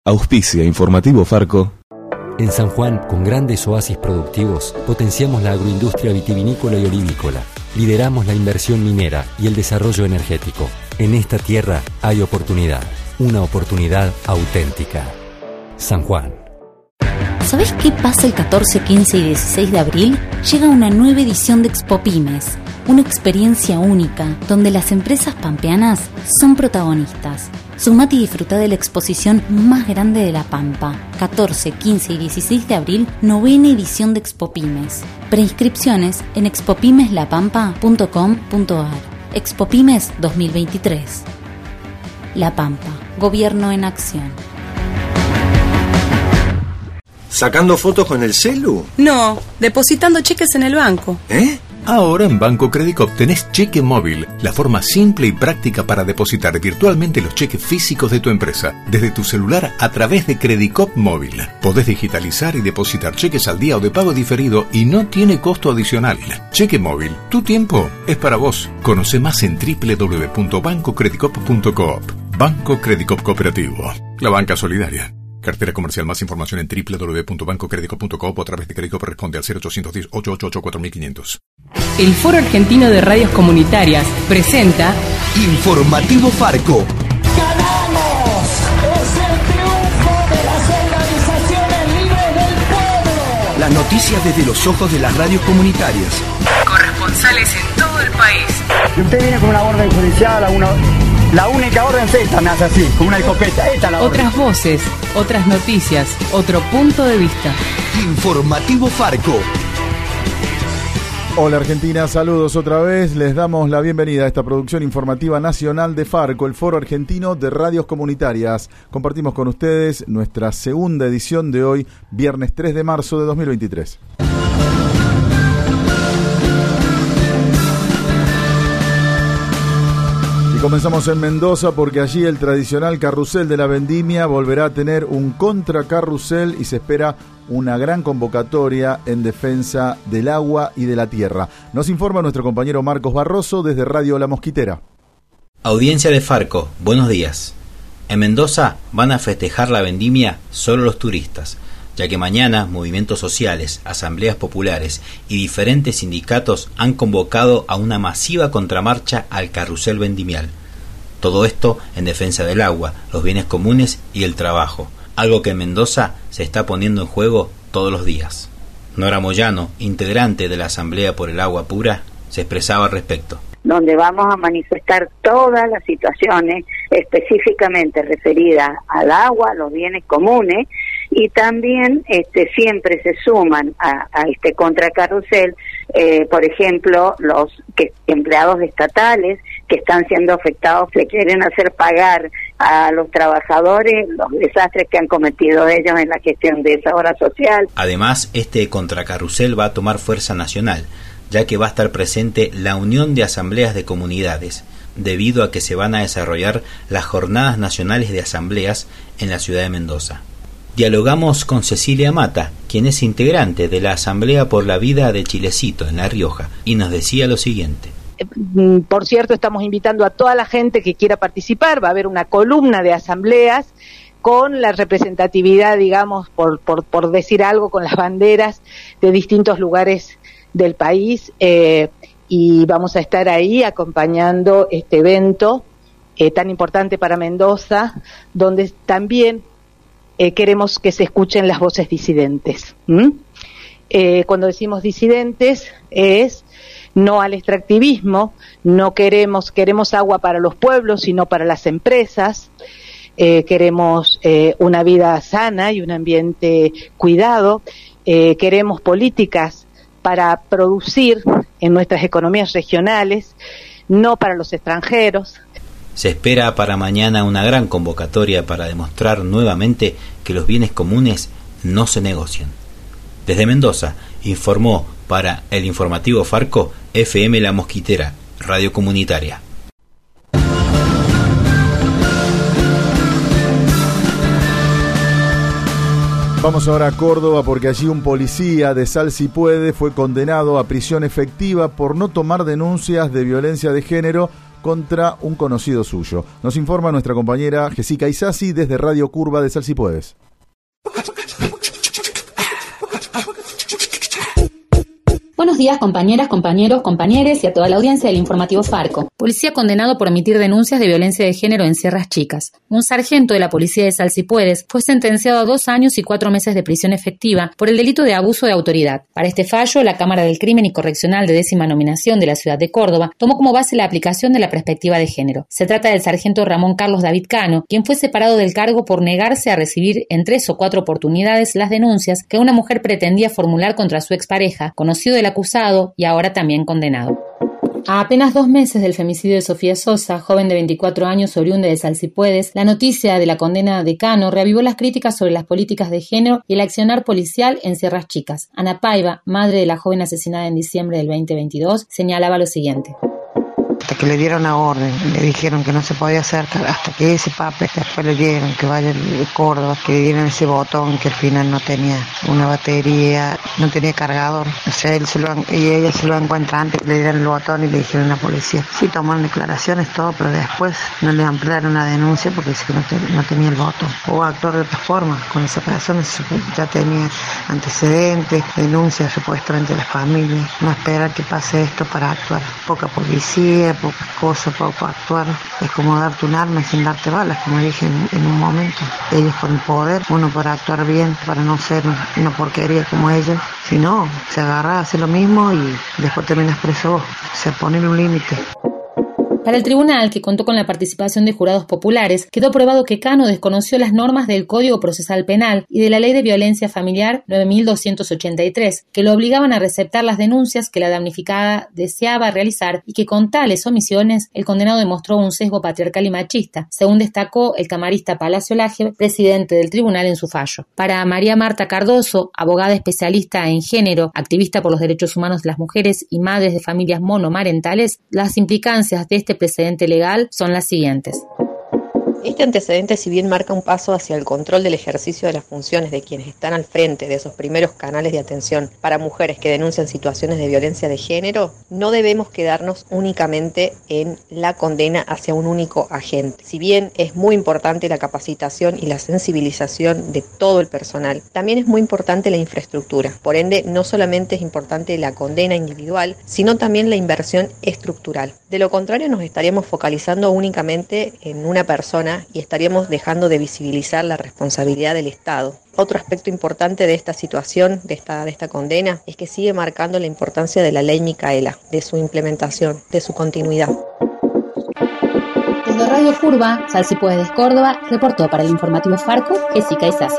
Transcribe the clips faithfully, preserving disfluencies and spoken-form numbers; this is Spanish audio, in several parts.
Auspicia Informativo Farco. En San Juan, con grandes oasis productivos, potenciamos la agroindustria vitivinícola y olivícola. Lideramos la inversión minera y el desarrollo energético. En esta tierra hay oportunidad, una oportunidad auténtica. San Juan. ¿Sabés qué pasa el catorce, quince y dieciséis de abril? Llega una nueva edición de Expo Pymes, una experiencia única donde las empresas pampeanas son protagonistas. Sumate y disfruta de la exposición más grande de La Pampa. catorce, quince y dieciséis de abril, novena edición de Expo Pymes. Preinscripciones en expopymes la pampa punto com punto a r. Expo Pymes dos mil veintitrés. La Pampa, Gobierno en acción. ¿Sacando fotos con el celu? No, depositando cheques en el banco. ¿Eh? Ahora en Banco Credicop tenés cheque móvil, la forma simple y práctica para depositar virtualmente los cheques físicos de tu empresa, desde tu celular a través de Credicop Móvil. Podés digitalizar y depositar cheques al día o de pago diferido y no tiene costo adicional. Cheque móvil, tu tiempo es para vos. Conoce más en doble u doble u doble u punto banco credicop punto coop. Banco Credicop Cooperativo, la banca solidaria. Cartera comercial. Más información en doble u doble u doble u punto banco credicop punto coop o a través de Credicop. Responde al cero ochocientos diez, ochocientos ochenta y ocho, cuatro mil quinientos. El Foro Argentino de Radios Comunitarias presenta Informativo Farco. ¡Ganamos! ¡Es el triunfo de las organizaciones libres del pueblo! Las noticias desde los ojos de las radios comunitarias. Corresponsales en todo el país. Y usted viene con una orden judicial, a una... La única orden es esta, me hace así, con una escopeta. Esta la Otras orden. Voces, otras noticias, otro punto de vista. Informativo Farco. Hola Argentina, saludos otra vez. Les damos la bienvenida a esta producción informativa nacional de Farco, el Foro Argentino de Radios Comunitarias. Compartimos con ustedes nuestra segunda edición de hoy, viernes tres de marzo de dos mil veintitrés. Y comenzamos en Mendoza porque allí el tradicional carrusel de la vendimia volverá a tener un contracarrusel y se espera una gran convocatoria en defensa del agua y de la tierra. Nos informa nuestro compañero Marcos Barroso desde Radio La Mosquitera. Audiencia de Farco, buenos días. En Mendoza van a festejar la vendimia solo los turistas, ya que mañana movimientos sociales, asambleas populares y diferentes sindicatos han convocado a una masiva contramarcha al carrusel vendimial. Todo esto en defensa del agua, los bienes comunes y el trabajo, algo que en Mendoza se está poniendo en juego todos los días. Nora Moyano, integrante de la Asamblea por el Agua Pura, se expresaba al respecto. Donde vamos a manifestar todas las situaciones específicamente referidas al agua, a los bienes comunes, y también este, siempre se suman a, a este contracarrusel, eh, por ejemplo, los que, empleados estatales que están siendo afectados, le quieren hacer pagar a los trabajadores los desastres que han cometido ellos en la gestión de esa obra social. Además, este contracarrusel va a tomar fuerza nacional, ya que va a estar presente la Unión de Asambleas de Comunidades, debido a que se van a desarrollar las Jornadas Nacionales de Asambleas en la ciudad de Mendoza. Dialogamos con Cecilia Mata, quien es integrante de la Asamblea por la Vida de Chilecito, en La Rioja, y nos decía lo siguiente. Por cierto, estamos invitando a toda la gente que quiera participar. Va a haber una columna de asambleas con la representatividad, digamos, por, por, por decir algo, con las banderas de distintos lugares del país, eh, y vamos a estar ahí acompañando este evento eh, tan importante para Mendoza, donde también eh, queremos que se escuchen las voces disidentes. ¿Mm? Eh, cuando decimos disidentes es no al extractivismo, no queremos queremos agua para los pueblos, sino para las empresas. Eh, queremos eh, una vida sana y un ambiente cuidado. Eh, queremos políticas para producir en nuestras economías regionales, no para los extranjeros. Se espera para mañana una gran convocatoria para demostrar nuevamente que los bienes comunes no se negocian. Desde Mendoza, informó para el Informativo Farco, F M La Mosquitera, Radio Comunitaria. Vamos ahora a Córdoba porque allí un policía de Sal Si Puede fue condenado a prisión efectiva por no tomar denuncias de violencia de género contra un conocido suyo. Nos informa nuestra compañera Jessica Isasi desde Radio Curva de Sal Si Puedes. Buenos días, compañeras, compañeros, compañeres y a toda la audiencia del informativo Farco. Policía condenado por emitir denuncias de violencia de género en Sierras Chicas. Un sargento de la policía de Sal Si Puedes fue sentenciado a dos años y cuatro meses de prisión efectiva por el delito de abuso de autoridad. Para este fallo, la Cámara del Crimen y Correccional de décima nominación de la ciudad de Córdoba tomó como base la aplicación de la perspectiva de género. Se trata del sargento Ramón Carlos David Cano, quien fue separado del cargo por negarse a recibir en tres o cuatro oportunidades las denuncias que una mujer pretendía formular contra su expareja, conocido del acusado y ahora también condenado. A apenas dos meses del femicidio de Sofía Sosa, joven de veinticuatro años oriunda de Sal Si Puedes, la noticia de la condena de Cano reavivó las críticas sobre las políticas de género y el accionar policial en Sierras Chicas. Ana Paiva, madre de la joven asesinada en diciembre del veinte veintidós, señalaba lo siguiente. Hasta que le dieron la orden, le dijeron que no se podía hacer, hasta que ese papel, después le dieron que vaya a Córdoba, que le dieron ese botón que al final no tenía una batería, no tenía cargador. O sea, él se lo, y ella se lo encuentra antes que le dieron el botón y le dijeron a la policía. Sí, tomaron declaraciones, todo, pero después no le ampliaron la denuncia porque dice que no, te, no tenía el botón. O actuar de otra forma con esa persona, ya tenía antecedentes, denuncias supuestamente de la familia. No esperar que pase esto para actuar. Poca policía, pocas cosas, poco actuar. Es como darte un arma sin darte balas, como dije en, en un momento. Ellos con el poder, uno para actuar bien, para no ser una porquería como ellos. Si no, se agarra, hace lo mismo y después terminas preso vos. O sea, poner un límite. Para el tribunal, que contó con la participación de jurados populares, quedó probado que Cano desconoció las normas del Código Procesal Penal y de la Ley de Violencia Familiar nueve mil doscientos ochenta y tres, que lo obligaban a receptar las denuncias que la damnificada deseaba realizar y que con tales omisiones el condenado demostró un sesgo patriarcal y machista, según destacó el camarista Palacio Laje, presidente del tribunal en su fallo. Para María Marta Cardoso, abogada especialista en género, activista por los derechos humanos de las mujeres y madres de familias monomarentales, las implicancias de este precedente legal son las siguientes. Este antecedente, si bien marca un paso hacia el control del ejercicio de las funciones de quienes están al frente de esos primeros canales de atención para mujeres que denuncian situaciones de violencia de género, no debemos quedarnos únicamente en la condena hacia un único agente. Si bien es muy importante la capacitación y la sensibilización de todo el personal, también es muy importante la infraestructura. Por ende, no solamente es importante la condena individual, sino también la inversión estructural. De lo contrario, nos estaríamos focalizando únicamente en una persona y estaríamos dejando de visibilizar la responsabilidad del Estado. Otro aspecto importante de esta situación, de esta, de esta condena, es que sigue marcando la importancia de la ley Micaela, de su implementación, de su continuidad. Desde Radio Curva, Sal Si Puedes Córdoba, reportó para el informativo Farco, Jessica Isasi.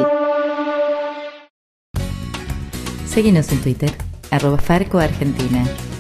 Síguenos en Twitter, arroba Farco Argentina.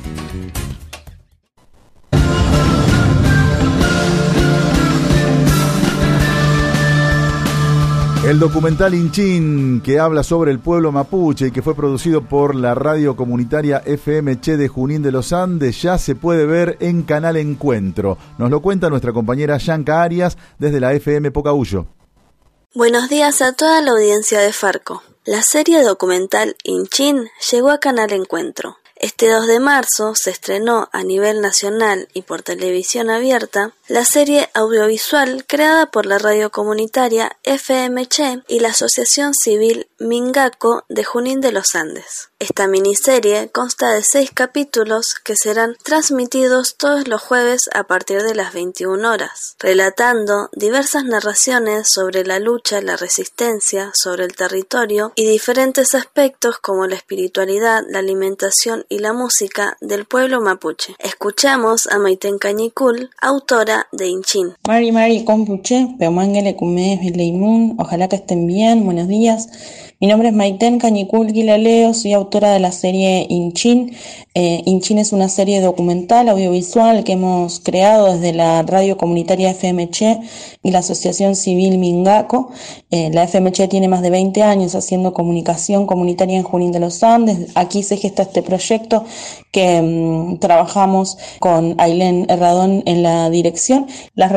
El documental Inchín, que habla sobre el pueblo mapuche y que fue producido por la radio comunitaria F M Che de Junín de los Andes, ya se puede ver en Canal Encuentro. Nos lo cuenta nuestra compañera Yanka Arias desde la F M Pocahuyo. Buenos días a toda la audiencia de Farco. La serie documental Inchín llegó a Canal Encuentro. Este dos de marzo se estrenó a nivel nacional y por televisión abierta la serie audiovisual creada por la radio comunitaria F M Che y la asociación civil Mingaco de Junín de los Andes. Esta miniserie consta de seis capítulos que serán transmitidos todos los jueves a partir de las veintiuna horas, relatando diversas narraciones sobre la lucha, la resistencia, sobre el territorio y diferentes aspectos como la espiritualidad, la alimentación y la música del pueblo mapuche. Escuchamos a Maiten Cañicul, autora de Inchín. Mari Mari Compuche, Peumangele Cumes Vileimun, ojalá que estén bien, buenos días. Mi nombre es Maiten Cañicul Guilaleo, soy autora de la serie Inchín. Eh, Inchín es una serie documental audiovisual que hemos creado desde la radio comunitaria F M Che y la asociación civil Mingaco. Eh, la F M Che tiene más de veinte años haciendo comunicación comunitaria en Junín de los Andes. Aquí se gesta este proyecto que mmm, trabajamos con Ailén Herradón en la dirección. Las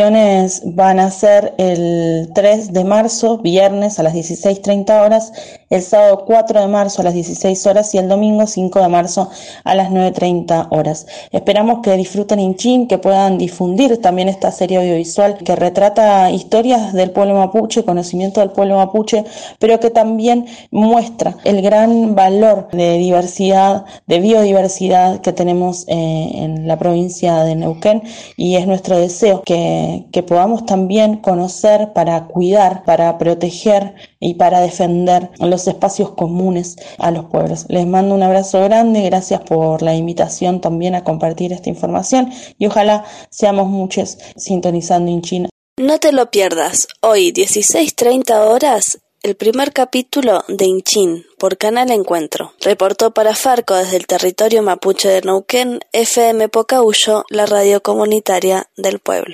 repeticiones van a ser el tres de marzo, viernes a las dieciséis treinta horas el sábado cuatro de marzo a las dieciséis horas y el domingo cinco de marzo a las nueve treinta horas. Esperamos que disfruten Inchin, que puedan difundir también esta serie audiovisual que retrata historias del pueblo mapuche, conocimiento del pueblo mapuche, pero que también muestra el gran valor de diversidad, de biodiversidad que tenemos eh, en la provincia de Neuquén, y es nuestro deseo que, que podamos también conocer para cuidar, para proteger y para defender los espacios comunes a los pueblos. Les mando un abrazo grande, gracias por la invitación también a compartir esta información y ojalá seamos muchos sintonizando Inchin. No te lo pierdas, hoy dieciséis treinta horas, el primer capítulo de Inchin por Canal Encuentro. Reportó para Farco desde el territorio mapuche de Neuquén, F M Pocahuyo, la radio comunitaria del pueblo.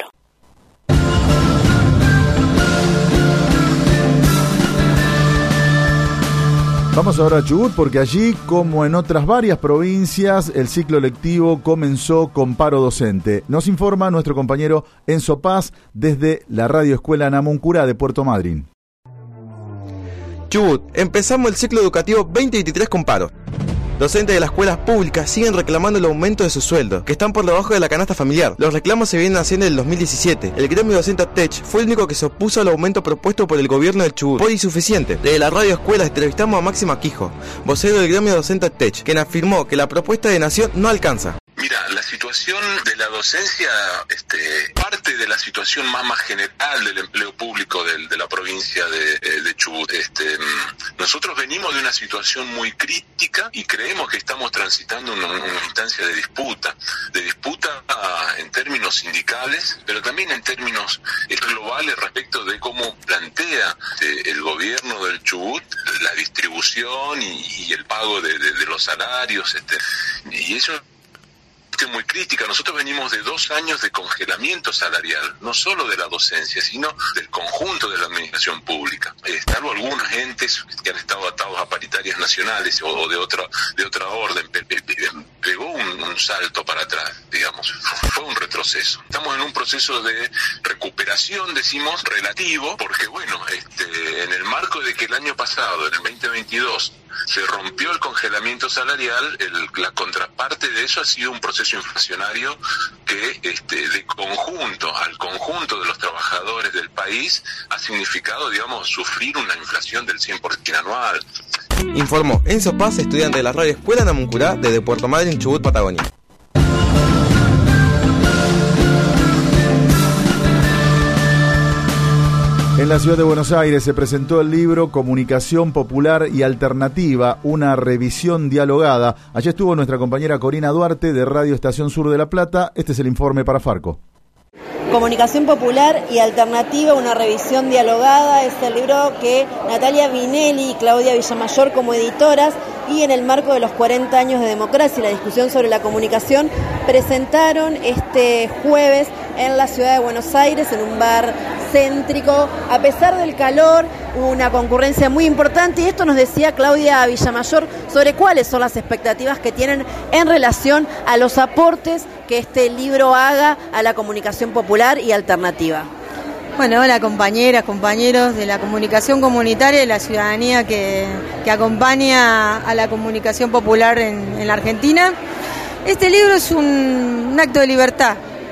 Vamos ahora a Chubut porque allí, como en otras varias provincias, el ciclo lectivo comenzó con paro docente. Nos informa nuestro compañero Enzo Paz desde la Radio Escuela Namuncurá de Puerto Madryn. Chubut, empezamos el ciclo educativo veinte veintitrés con paro. Docentes de las escuelas públicas siguen reclamando el aumento de su sueldo, que están por debajo de la canasta familiar. Los reclamos se vienen haciendo en el dos mil diecisiete. El gremio docente ATECH fue el único que se opuso al aumento propuesto por el gobierno del Chubut, por insuficiente. Desde la radio escuela entrevistamos a Máxima Quijo, vocero del gremio docente ATECH, quien afirmó que la propuesta de Nación no alcanza. Mira, la situación de la docencia, este, parte de la situación más, más general del empleo público de, de la provincia de, de Chubut. Este, nosotros venimos de una situación muy crítica y creemos que estamos transitando una, una instancia de disputa, de disputa uh, en términos sindicales, pero también en términos globales respecto de cómo plantea eh, el gobierno del Chubut la distribución y, y el pago de, de, de los salarios, este, y eso muy crítica. Nosotros venimos de dos años de congelamiento salarial, no solo de la docencia, sino del conjunto de la administración pública. Eh, salvo algunos entes que han estado atados a paritarias nacionales o, o de otra de otra orden, pe, pe, pe, pegó un, un salto para atrás, digamos, fue un retroceso. Estamos en un proceso de recuperación, decimos, relativo, porque bueno, este, en el marco de que el año pasado, en el veinte veintidós, se rompió el congelamiento salarial, el, la contraparte de eso ha sido un proceso inflacionario que este, de conjunto al conjunto de los trabajadores del país ha significado, digamos, sufrir una inflación del cien por ciento anual. Informó Enzo Paz, estudiante de la Radio Escuela Namuncurá desde Puerto Madryn, Chubut, Patagonia. En la ciudad de Buenos Aires se presentó el libro Comunicación Popular y Alternativa, una revisión dialogada. Allí estuvo nuestra compañera Corina Duarte de Radio Estación Sur de La Plata. Este es el informe para Farco. Comunicación Popular y Alternativa, una revisión dialogada, es el libro que Natalia Vinelli y Claudia Villamayor como editoras, y en el marco de los cuarenta años de democracia y la discusión sobre la comunicación, presentaron este jueves en la ciudad de Buenos Aires, en un bar céntrico. A pesar del calor, hubo una concurrencia muy importante, y esto nos decía Claudia Villamayor sobre cuáles son las expectativas que tienen en relación a los aportes que este libro haga a la comunicación popular y alternativa. Bueno, hola compañeras, compañeros de la comunicación comunitaria y la ciudadanía que, que acompaña a la comunicación popular en, en la Argentina. Este libro es un, un acto de libertad,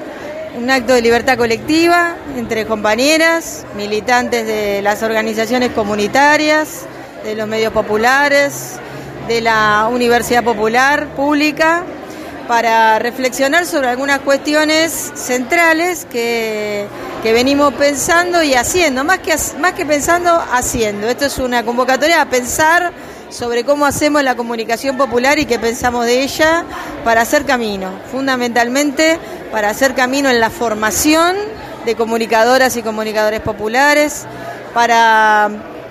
un acto de libertad colectiva entre compañeras, militantes de las organizaciones comunitarias, de los medios populares, de la Universidad Popular Pública, para reflexionar sobre algunas cuestiones centrales que, que venimos pensando y haciendo, más que, más que pensando, haciendo. Esto es una convocatoria a pensar sobre cómo hacemos la comunicación popular y qué pensamos de ella para hacer camino, fundamentalmente para hacer camino en la formación de comunicadoras y comunicadores populares, para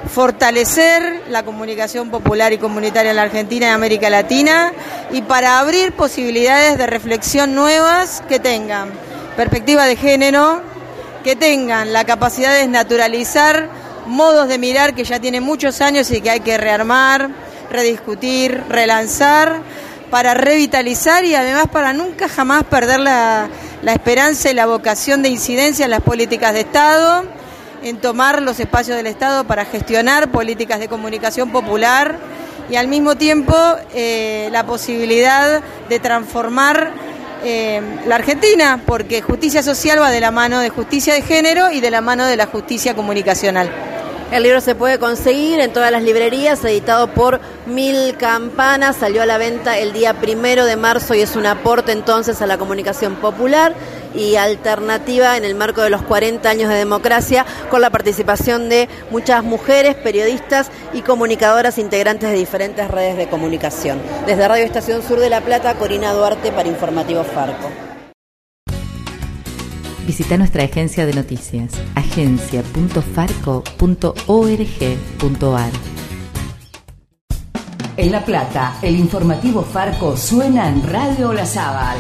fortalecer la comunicación popular y comunitaria en la Argentina y América Latina, y para abrir posibilidades de reflexión nuevas que tengan perspectiva de género, que tengan la capacidad de desnaturalizar modos de mirar que ya tienen muchos años y que hay que rearmar, rediscutir, relanzar, para revitalizar y además para nunca jamás perder la, la esperanza y la vocación de incidencia en las políticas de Estado, en tomar los espacios del Estado para gestionar políticas de comunicación popular y al mismo tiempo eh, la posibilidad de transformar eh, la Argentina, porque justicia social va de la mano de justicia de género y de la mano de la justicia comunicacional. El libro se puede conseguir en todas las librerías, editado por Mil Campanas, salió a la venta el día primero de marzo y es un aporte entonces a la comunicación popular y alternativa en el marco de los cuarenta años de democracia, con la participación de muchas mujeres, periodistas y comunicadoras integrantes de diferentes redes de comunicación. Desde Radio Estación Sur de La Plata, Corina Duarte para Informativo Farco. Visita nuestra agencia de noticias, agencia punto farco punto org punto ar. En La Plata, el informativo Farco suena en Radio Olazábal.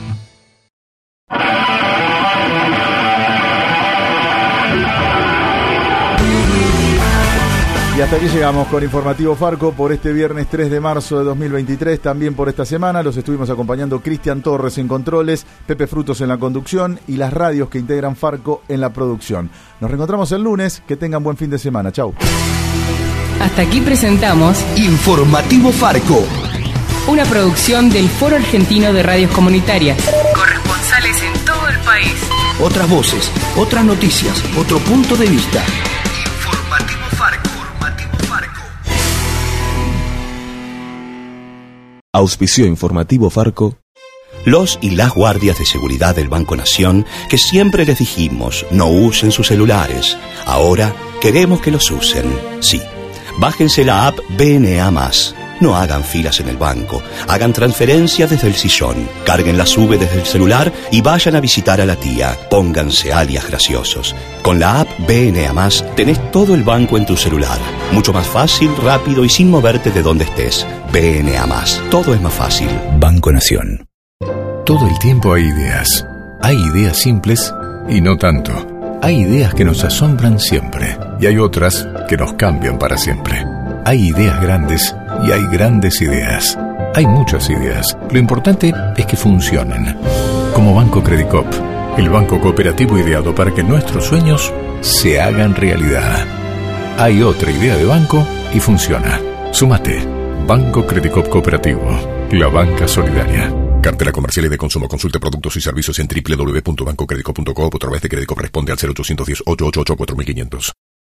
Y hasta aquí llegamos con Informativo Farco por este viernes tres de marzo de dos mil veintitrés, también por esta semana. Los estuvimos acompañando Cristian Torres en controles, Pepe Frutos en la conducción y las radios que integran Farco en la producción. Nos reencontramos el lunes, que tengan buen fin de semana. Chau. Hasta aquí presentamos Informativo Farco, una producción del Foro Argentino de Radios Comunitarias. Corresponsales en todo el país. Otras voces, otras noticias, otro punto de vista. Informativo Farco. Auspició Informativo Farco. Los y las guardias de seguridad del Banco Nación, que siempre les dijimos no usen sus celulares, ahora queremos que los usen. Sí, bájense la app B N A más. No hagan filas en el banco, hagan transferencias desde el sillón, carguen la sube desde el celular y vayan a visitar a la tía. Pónganse alias graciosos. Con la app B N A más tenés todo el banco en tu celular. Mucho más fácil, rápido y sin moverte de donde estés. B N A más. Todo es más fácil. Banco Nación. Todo el tiempo hay ideas. Hay ideas simples y no tanto. Hay ideas que nos asombran siempre y hay otras que nos cambian para siempre. Hay ideas grandes y hay grandes ideas. Hay muchas ideas. Lo importante es que funcionen. Como Banco Credicop, el banco cooperativo ideado para que nuestros sueños se hagan realidad. Hay otra idea de banco y funciona. Súmate. Banco Credicop Cooperativo. La banca solidaria. Cartera comercial y de consumo. Consulte productos y servicios en doble u doble u doble u punto banco credicop punto com o a través de Credicop. Responde al cero ochocientos diez, ochocientos ochenta y ocho, cuatro mil quinientos.